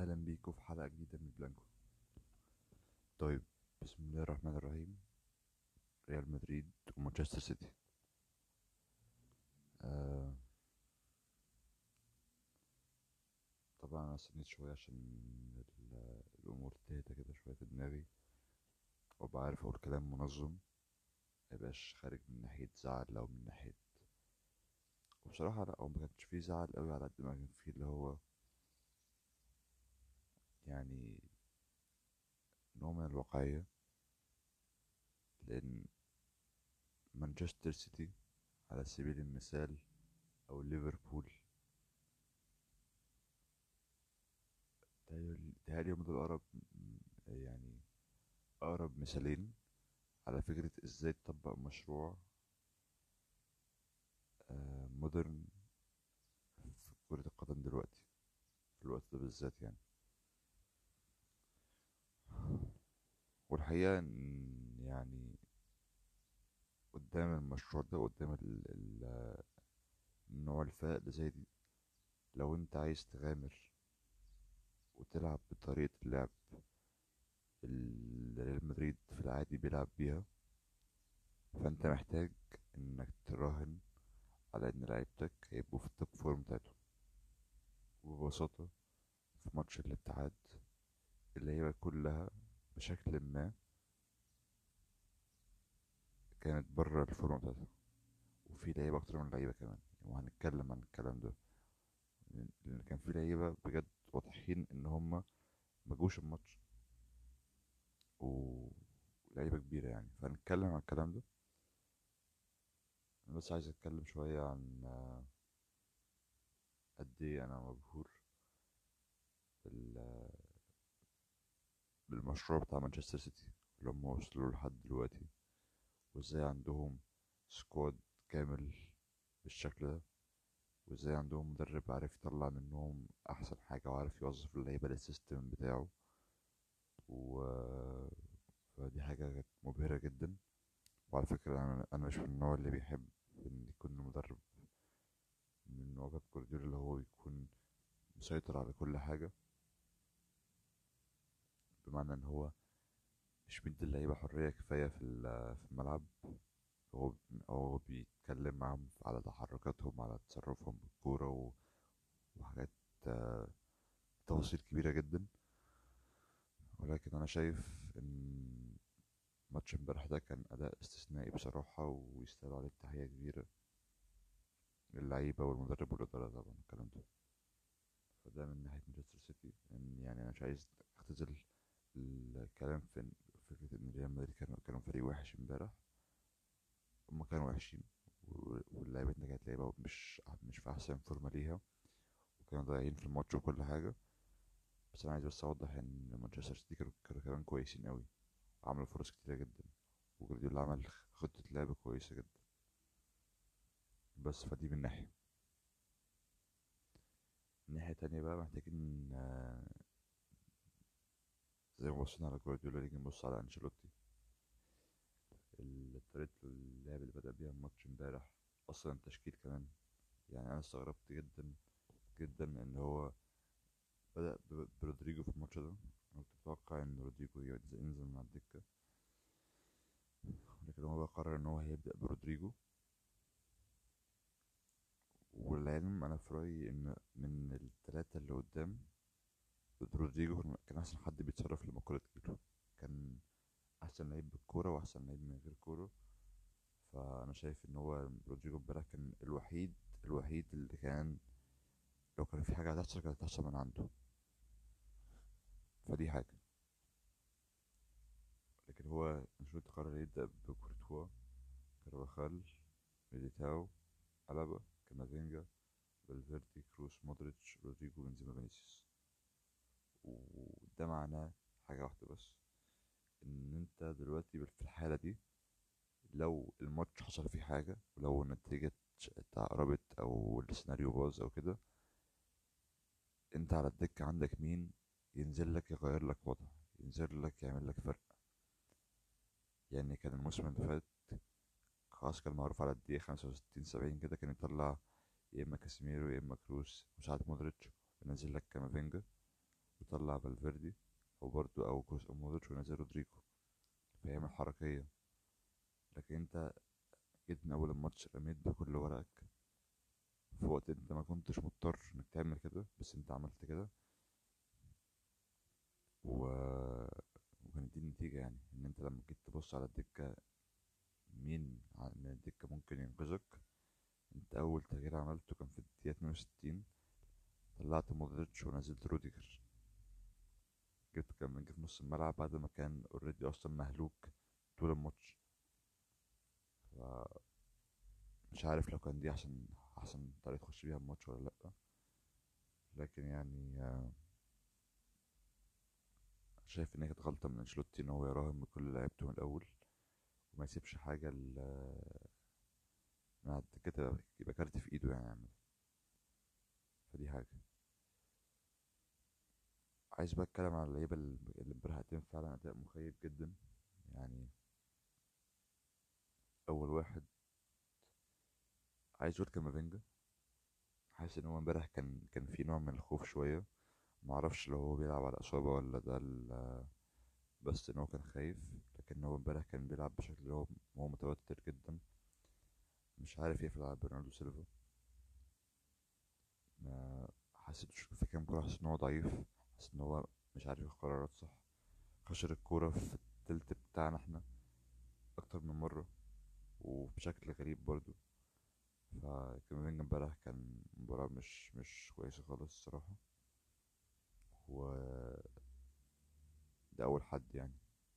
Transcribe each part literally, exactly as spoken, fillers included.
اهلا بيكم في حلقه جديده من بلانكو. طيب، بسم الله الرحمن الرحيم. ريال مدريد ومانشستر سيتي. آه طبعا انا استنيت شويه عشان ال- الامور تهدى كده شويه في دماغي، وابقى عارف اقول كلام منظم، ميبقاش خارج من ناحيه زعل او من ناحيه. وبصراحه لا، هو ما كانش فيه زعل قوي على قد ما كان فيه اللي هو يعني نوع من الواقعيه. لان مانشستر سيتي على سبيل المثال او ليفربول، تهيألي تهيألي هم دول اقرب، يعني اقرب مثالين على فكرة ازاي تطبق مشروع مودرن في كرة القدم دلوقتي، في الوقت ده بالذات يعني. والحقيقة إن يعني قدام المشروع ده، قدام ال- ال- النوع الفائق اللي زي دي، لو انت عايز تغامر وتلعب بطريقة اللعب اللي ريال مدريد في العادي بيلعب بيها، فانت محتاج انك تراهن على ان لعيبتك هيبقوا في التوب فورم بتاعتهم. وببساطة في ماتش الاتحاد اللعيبة كلها بشكل ما كانت بره الفورمة بتاعتها، وفي لعيبة أكتر من لعيبة كمان، وهنتكلم عن الكلام ده. لأن لأن كان في لعيبة بجد واضحين إن هما مجوش الماتش، ولعيبة كبيرة يعني، فهنتكلم عن الكلام ده. أنا بس عايز أتكلم شوية عن آه، قد إيه أنا مبهور بال- بالمشروع بتاع مانشستر سيتي اللي هم وصلوا لحد دلوقتي، وإزاي عندهم سكواد كامل بالشكل ده، وإزاي عندهم مدرب عارف يطلع منهم أحسن حاجة، وعارف يوظف اللعيبة للسيستم بتاعه. و فدي حاجة كانت مبهرة جدا. وعلى فكرة أنا أنا مش من النوع اللي بيحب إن يكون المدرب من نوع بيب جوارديولا اللي هو يكون مسيطر على كل حاجة، بمعنى إن هو مش مدي اللعيبة حرية كفاية في ال- في الملعب. هو هو بيتكلم معاهم على تحركاتهم، على تصرفهم بالكورة و- وحاجات، آه، تفاصيل كبيرة جدا. ولكن أنا شايف إن ماتش امبارح ده كان أداء استثنائي بصراحة، ويستاهل عليه تحية كبيرة للعيبة والمدرب والإدارة طبعا الكلام ده. فده من ناحية مانشستر سيتي. إن يعني أنا مش عايز أختزل الكلام في إن- فكرة إن ريال مدريد كانوا كانوا فريق وحش امبارح. هما كانوا وحشين، و- واللعيبة كانت لعيبة مش مش في أحسن فورمة ليها، وكانوا ضايعين في الماتش وكل حاجة. بس أنا عايز بس أوضح إن مانشستر سيتي كانوا كانوا كمان كويسين أوي، وعملوا فرص كتيرة جدا، وجوارديولا عمل خطة لعب كويسة جدا. بس فدي من ناحية. من ناحية تانية بقى محتاجين، آه، زي ما بصينا على جوارديولا نيجي نبص على أنشيلوتي. ال- طريقة اللعب اللي بدأ بيها الماتش امبارح، أصلا التشكيل كمان. يعني أنا استغربت جدا جدا إن هو بدأ ب- برودريجو في الماتش ده. أنا كنت متوقع إن رودريجو ينزل ينزل من على الدكة، لكن هو بقى قرر إن هو هيبدأ برودريجو. والعلم أنا في رأيي إن من التلاتة اللي قدام، رودريجو كان أحسن حد بيتصرف لما الكورة تجيله. كان أحسن لعيب بالكورة وأحسن لعيب من غير كورة. فأنا شايف إن هو رودريجو امبارح كان الوحيد الوحيد اللي كان لو كان في حاجة هتحصل كانت هتحصل من عنده. فدي حاجة. لكن هو المفروض قرر يبدأ بكورتوا، كارفاخال، ميليتاو، ألابا، كامافينجا، فالفيردي، كروس، مودريتش، رودريجو، بنزيما، فينيسيوس. وده معناه حاجة واحدة بس، إن أنت دلوقتي في الحالة دي لو الماتش حصل فيه حاجة، ولو النتيجة اتقربت أو السيناريو باظ أو كده، أنت على الدكة عندك مين ينزل لك يغير لك وضع، ينزل لك يعمل لك فرق. يعني كان الموسم اللي فات خلاص كان معروف على الدقيقة خمسة وستين سبعين كده كان يطلع يا إما كاسيميرو يا إما كروس وساعات مودريتش، وينزل لك كامافينجا. وطلع فالفيردي او برضو او كروس او مودريتش ونزل رودريجو فيعمل حركية. لكن انت جيت من اول الماتش رميت بكل ورقك في وقت انت ما كنتش مضطر انك تعمل كده، بس انت عملت كده. و... وكانت دي النتيجة، يعني ان انت لما جيت تبص على الدكة مين ع- من الدكة ممكن ينقذك. انت اول تغيير عملته كان في الدقيقة اتنين وستين، طلعت مودريتش ونزلت روديجر. جبت كان من جه في نص الملعب بعد ما كان اوريدي اصلا مهلوك طول الماتش. فمش عارف لو كان دي احسن احسن طريقة تخش بيها الماتش ولا لأ. لكن يعني آه، شايف ان هي كانت غلطة من انشيلوتي ان هو يراهن بكل لعيبته من الاول وما يسيبش حاجة ل بعد كده يبقى كارت في ايده يعني يعمل. فدي حاجة. عايز بقى اتكلم على اللعيبة اللي اللي امبارح قدم فعلا اداء مخيب جدا. يعني اول واحد عايز اقول كامافينجا. حاسس ان هو امبارح كان كان في نوع من الخوف شوية. معرفش لو هو بيلعب على اصابة ولا ده ال- بس ان هو كان خايف. لكن هو امبارح كان بيلعب بشكل اللي هو هو متوتر جدا، مش عارف يقفل على برناردو سيلفا. ما حسيتش في كام كورة، حاسس ان هو ضعيف، حاسس ان هو مش عارف ياخد قرارات صح. خسر الكورة في التلت بتاعنا احنا اكتر من مرة وبشكل غريب برضو. فكامافينجا امبارح كان مباراة مش مش كويسة خالص الصراحة. وده أول حد يعني.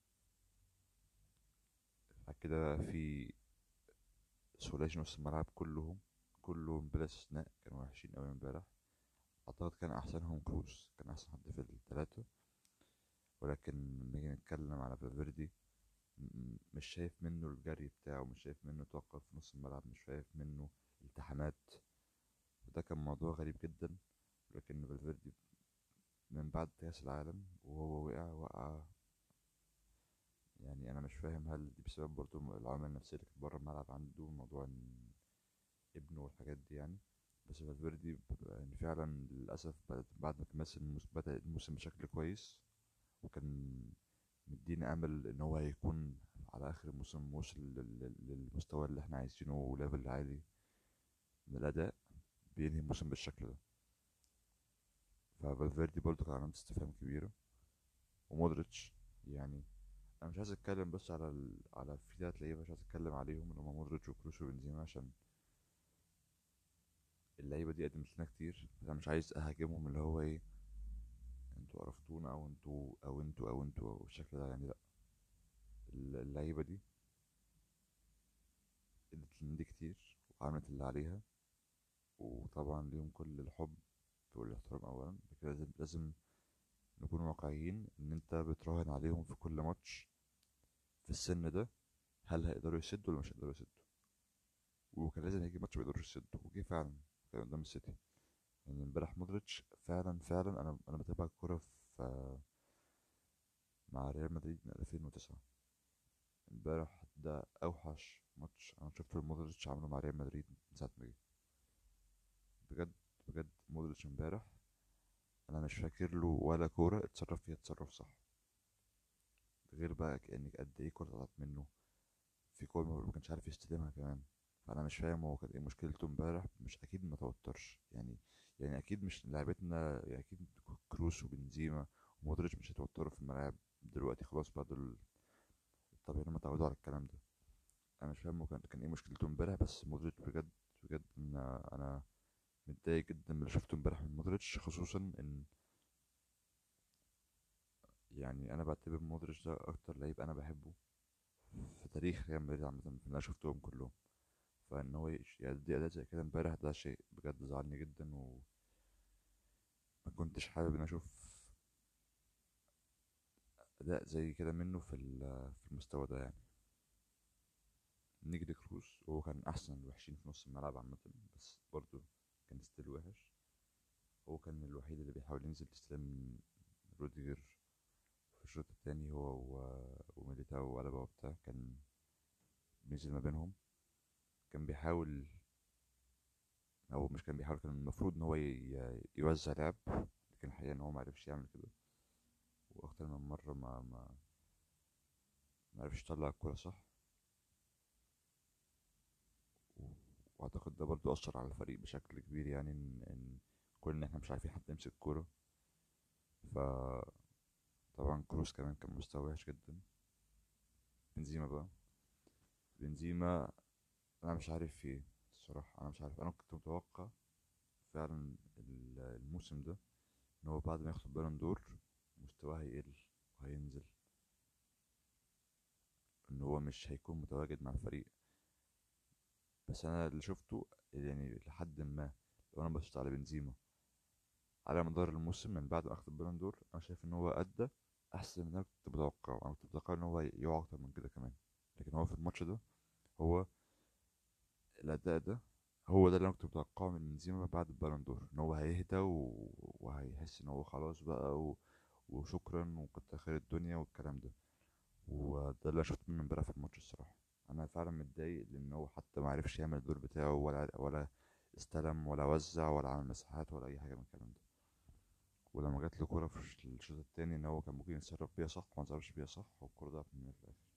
بعد كده في ثلاثي نص الملعب كلهم كلهم بلا استثناء كانوا وحشين أوي امبارح. أعتقد كان أحسنهم كروس، كان أحسن حد في التلاتة. ولكن لما نيجي نتكلم على فالفيردي، م- مش شايف منه الجري بتاعه، مش شايف منه طاقة في نص الملعب، مش شايف منه التحامات. وده كان موضوع غريب جدا. لكن فالفيردي من بعد كأس العالم وهو وقع وقع. يعني أنا مش فاهم هل دي بسبب برضه العوامل النفسية اللي كانت بره الملعب عنده، موضوع إن ابنه والحاجات دي يعني. بس فالفيردي ب- يعني فعلا للأسف بعد بعد ما كان ماسك الموس- بدأ الموسم بشكل كويس، وكان مدينا أمل إن هو هيكون على آخر الموسم وصل لل- لل- للمستوى اللي احنا عايزينه وليفل عالي من الأداء، بينهي الموسم بالشكل ده. ففالفيردي برضه كان علامة استفهام كبيرة. ومودريتش يعني انا مش عايز اتكلم بس على ال... على في تلات لعيبه مش عايز اتكلم عليهم اللي هم مودريتش وكروس وبنزيما، عشان اللعيبه دي قدمت لنا كتير. انا مش عايز اهاجمهم اللي هو ايه انتوا قرفتونا او انتوا او انتوا او انتوا او بالشكل ده يعني لا. الل- اللعيبه دي ادت لنا دي كتير وعملت اللي عليها. وطبعا ليهم كل الحب والاحترام اولا. لكن لازم لازم نكون واقعيين ان انت بتراهن عليهم في كل ماتش في السن ده، هل هيقدروا يسدوا ولا مش هيقدروا يسدوا. وكان لازم يجي ماتش ما يقدروش يسدوا وجه فعلا. كان قدام السيتي. يعني امبارح مودريتش فعلا فعلا انا انا بتابع الكوره في مع ريال مدريد من ألفين وتسعة. امبارح ده اوحش ماتش انا شفته مودريتش عامله مع ريال مدريد من ساعه ما جه. بجد بجد مودريتش امبارح انا مش فاكر له ولا كوره اتصرف فيها تصرف صح. غير بقى كأنك قد ايه كوره طلعت منه، في كوره ما ما كانش عارف يستلمها كمان. فانا مش فاهم هو كان ايه مشكلته امبارح. مش اكيد ما توترش يعني. يعني اكيد مش لعبتنا، يعني اكيد كروس وبنزيما ومودريتش مش هيتوتروا في الملاعب دلوقتي خلاص بقى دول. طبيعي انهم اتعودوا على الكلام ده. انا مش فاهم هو كان كان ايه مشكلته امبارح. بس مودريتش بجد بجد انا انا متضايق جدا من اللي شفته امبارح من مودريتش، خصوصا ان يعني انا بعتبر مودريتش ده اكتر لعيب انا بحبه في تاريخ ريال مدريد عامه، في اللي انا شفتهم كلهم. فان هو يش- يأدي اداء زي كده امبارح ده شيء بجد زعلني جدا. وما كنتش حابب ان اشوف اداء زي كده منه في ال- في المستوى ده يعني. نيجي كروس هو كان احسن الوحشين في نص الملعب عامه، بس برضه كان ستيل وحش. هو كان الوحيد اللي بيحاول ينزل يستلم من روديجر في الشوط التاني، هو و- وميليتاو وقلبة وبتاع. كان نزل ما بينهم، كان بيحاول، او مش كان بيحاول، كان المفروض ان هو ي- يوزع لعب لكن الحقيقة ان هو معرفش يعمل كده، واكتر من مرة ما ما معرفش يطلع الكورة صح. و- واعتقد ده برضو اثر على الفريق بشكل كبير، يعني ان ان كون ان احنا مش عارفين حد يمسك الكورة. فطبعا كروس كمان كان مستوى وحش جدا. بنزيما بقى، بنزيما انا مش عارف في ايه الصراحة. انا مش عارف، انا كنت متوقع فعلا ال- الموسم ده ان هو بعد ما ياخد بالون دور مستواه هيقل وهينزل، ان هو مش هيكون متواجد مع الفريق. بس انا اللي شفته يعني لحد ما، لو انا بصيت على بنزيما على مدار الموسم من بعد ما اخد البالون دور، انا شايف ان هو ادى احسن من اللي انا كنت متوقع. انا كنت متوقع ان هو يقع اكتر من كده كمان، لكن هو في الماتش ده، هو الاداء ده هو ده اللي انا كنت متوقعه من بنزيما بعد البالون دور، ان هو هيهدى و... وهيحس ان هو خلاص بقى و... وشكرا وكتر خير الدنيا والكلام ده. وده اللي أنا شفته منه امبارح في الماتش الصراحة. أنا فعلا متضايق لأن هو حتى ما عرفش يعمل الدور بتاعه، ولا ولا استلم ولا وزع ولا عمل مساحات ولا أي حاجة من الكلام ده. ولما جات له كورة في الشوط التاني إن هو كان ممكن يتصرف بيها صح، ما تصرفش بيها صح، والكورة ضاعت منه في الآخر.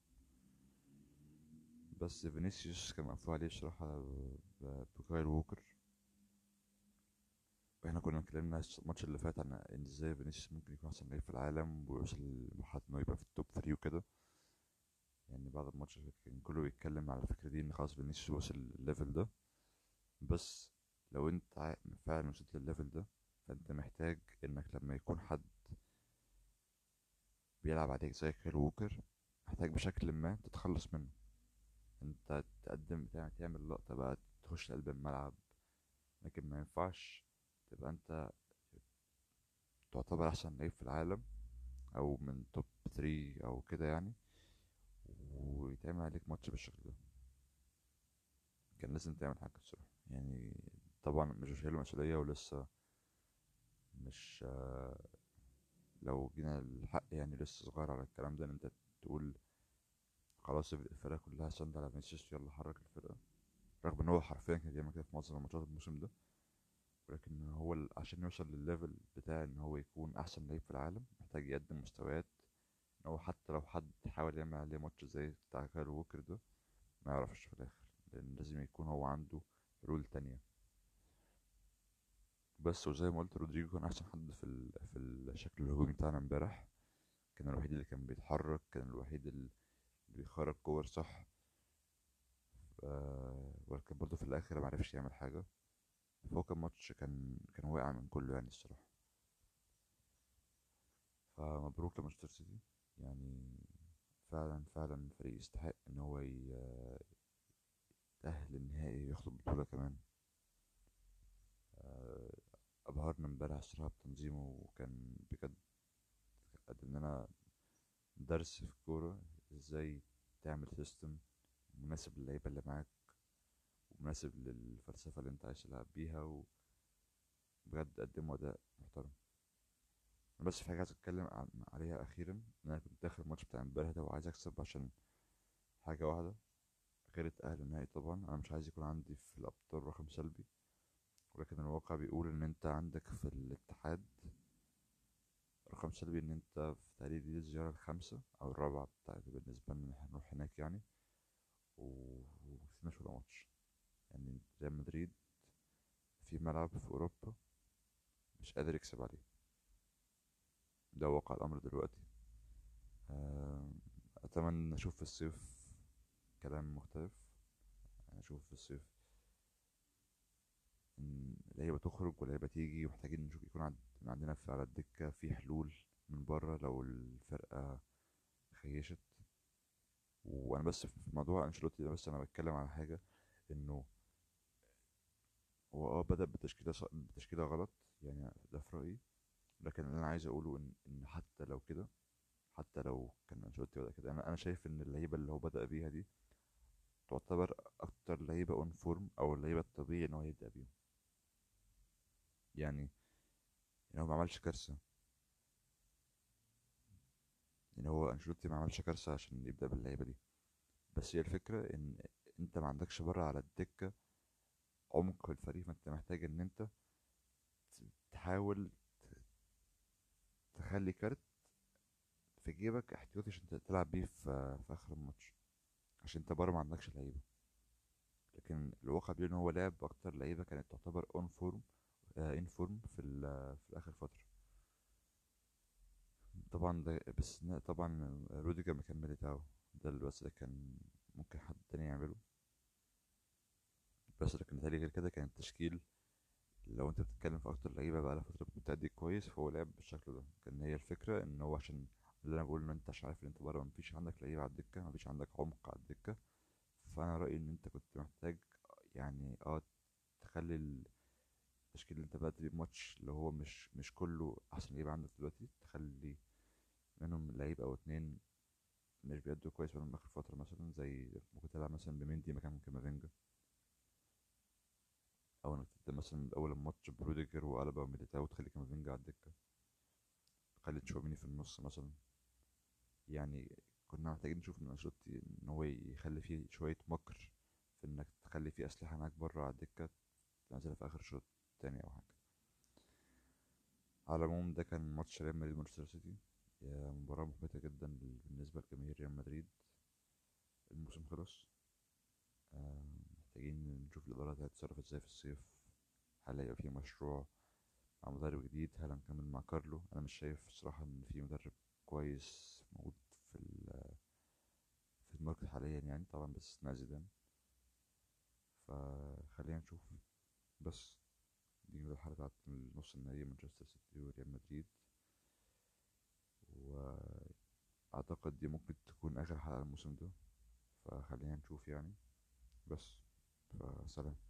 بس فينيسيوس كان مقفول عليه بصراحة ب- بكايل ووكر. واحنا كنا اتكلمنا الماتش اللي فات عن ان ازاي فينيسيوس ممكن يكون احسن لعيب في العالم ويوصل لمرحلة انه يبقى في التوب ثلاثة وكده. يعني بعد الماتش كان كله بيتكلم على الفكرة دي ان خلاص فينيسيوس وصل الليفل ده. بس لو انت ع- فعلا وصلت للليفل ده، فانت محتاج انك لما يكون حد بيلعب عليك زي كيل ووكر، محتاج بشكل ما تتخلص منه. انت تقدم تعمل تعمل لقطة بقى، تخش قلب الملعب. لكن ما ينفعش تبقى انت تعتبر احسن لعيب في العالم او من توب ثلاثة او كده يعني، ويتعمل عليك ماتش بالشكل ده. كان لازم تعمل حاجة الصراحة يعني. طبعا مش شايل المسؤولية ولسه مش آه، لو جينا الحق يعني لسه صغير على الكلام ده، ان انت تقول خلاص الفرقة كلها سند على فينيسيوس يلا حرك الفرقة، رغم ان هو حرفيا كان بيعمل كده في معظم الماتشات الموسم ده. ولكن هو ال- عشان يوصل للليفل بتاع ان هو يكون احسن لعيب في العالم محتاج يقدم مستويات ان هو حتى لو حد حاول يعمل عليه ماتش زي بتاع كايل ووكر ده ما يعرفش في الاخر، لان لازم يكون هو عنده رول تانية. بس وزي ما قلت رودريجو كان احسن حد في ال... في الشكل الهجومي بتاعنا امبارح. كان الوحيد اللي كان بيتحرك، كان الوحيد اللي بيخرج كور صح. آه، ولكن برضه في الاخر ما عرفش يعمل حاجه. فهو كان ماتش كان كان واقع من كله يعني الصراحه. فمبروك لمانشستر سيتي يعني. فعلا فعلا فريق يستحق ان هو ي- يتأهل للنهائي وياخد البطوله كمان. آه، ابهرنا امبارح الصراحه بتنظيمه، وكان بجد قدم لنا درس في الكوره، ازاي تعمل سيستم مناسب للعيبه اللي معاك ومناسب للفلسفه اللي انت عايز تلعب بيها. وبجد قدموا اداء محترم. بس في حاجة عايز اتكلم عن عليها اخيرا، ان انا كنت داخل الماتش بتاع امبارح ده وعايز اكسب عشان حاجة واحدة غير التأهل النهائي. طبعا انا مش عايز يكون عندي في الابطال رقم سلبي، ولكن الواقع بيقول ان انت عندك في الاتحاد رقم سلبي، ان انت في تقريبا دي الزيارة الخامسة او الرابعة بتاعتي بالنسبة لنا ان احنا نروح هناك يعني، و- ومكسبناش ولا ماتش. يعني ريال مدريد في ملعب في اوروبا مش قادر يكسب عليه. ده واقع الامر دلوقتي. آه، اتمنى اشوف في الصيف كلام مختلف. يعني اشوف في الصيف ان اللعيبه تخرج واللعيبه تيجي، ومحتاجين نشوف يكون عند... عندنا في على الدكه في حلول من بره لو الفرقه خيشت. وانا بس في موضوع انشيلوتي ده، بس انا بتكلم على حاجه، انه هو اه بدأ بتشكيله ص... بتشكيله غلط يعني، ده في رايي. لكن اللي انا عايز اقوله ان ان حتى لو كده، حتى لو كان انشيلوتي بدأ كده، انا انا شايف ان اللعيبه اللي هو بدأ بيها دي تعتبر اكتر لعيبه اون فورم، او اللعيبه الطبيعي ان هو يبدأ بيهم. يعني يعني هو ما عملش كارثه. يعني هو انشيلوتي ما عملش كارثه عشان يبدا باللعيبه دي. بس هي الفكره ان انت ما عندكش بره على الدكه عمق في الفريق، فانت محتاج ان انت تحاول تخلي كارت في جيبك احتياطي عشان تلعب بيه في, في اخر الماتش، عشان انت بره ما عندكش لعيبه. لكن الواقع بيقول ان هو لعب اكتر لعيبه كانت تعتبر اون فورم، ان فورم في ال- في اخر فتره. طبعا ده بس طبعا روديجر مكان ميليتاو، ده اللي بس ده كان ممكن حد تاني يعمله. بس لكن متهيألي غير كده كان التشكيل، لو انت بتتكلم في اكتر لعيبه بقى لها فتره بتأدي كويس فهو لعب بالشكل ده. كان هي الفكره ان هو عشان اللي انا بقول ان انت عشان عارف ان انت بره مفيش عندك لعيبه على الدكه، مفيش عندك عمق على الدكه. فانا رايي ان انت كنت محتاج يعني اه تخلي التشكيل اللي انت بدأت بيه الماتش اللي هو مش مش كله احسن لعيبه عندك دلوقتي، تخلي منهم لعيب او اتنين مش بيأدوا كويس بقالهم اخر فتره، مثلا زي ممكن تلعب مثلا بمندي مكان كامافينجا، او انك تبدا مثلا من اول الماتش بروديجر وقلبه وميليتاو وتخلي كامافينجا على الدكه، تخلي تشاوميني في النص مثلا. يعني كنا محتاجين نشوف من انشيلوتي ان هو يخلي فيه شويه مكر في انك تخلي فيه اسلحه معاك بره على الدكه تنزلها في اخر شوط تاني او حاجه. على العموم ده كان ماتش ريال مدريد مانشستر سيتي، يا مباراة محبطة جدا بالنسبة لجماهير ريال مدريد. الموسم خلص. آه، محتاجين نشوف الإدارة دي هتتصرف ازاي في الصيف. هل هيبقى في مشروع مع مدرب جديد؟ هل هنكمل مع كارلو؟ أنا مش شايف الصراحة إن في مدرب كويس موجود في ال- في الماركت حاليا يعني، طبعا باستثناء زيدان. فخلينا نشوف. بس دي كده الحلقة بتاعت النص النهائي مانشستر سيتي وريال مدريد، وأعتقد دي ممكن تكون آخر حلقة الموسم ده، فخلينا نشوف يعني. بس فسلام.